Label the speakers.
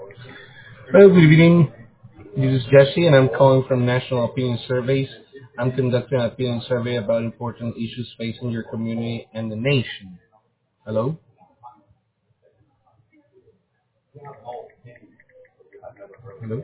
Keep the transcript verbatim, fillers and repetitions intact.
Speaker 1: Hello, good evening. This is Jesse, and I'm calling from National Opinion Surveys. I'm conducting an opinion survey about important issues facing your community and the nation. Hello? Hello?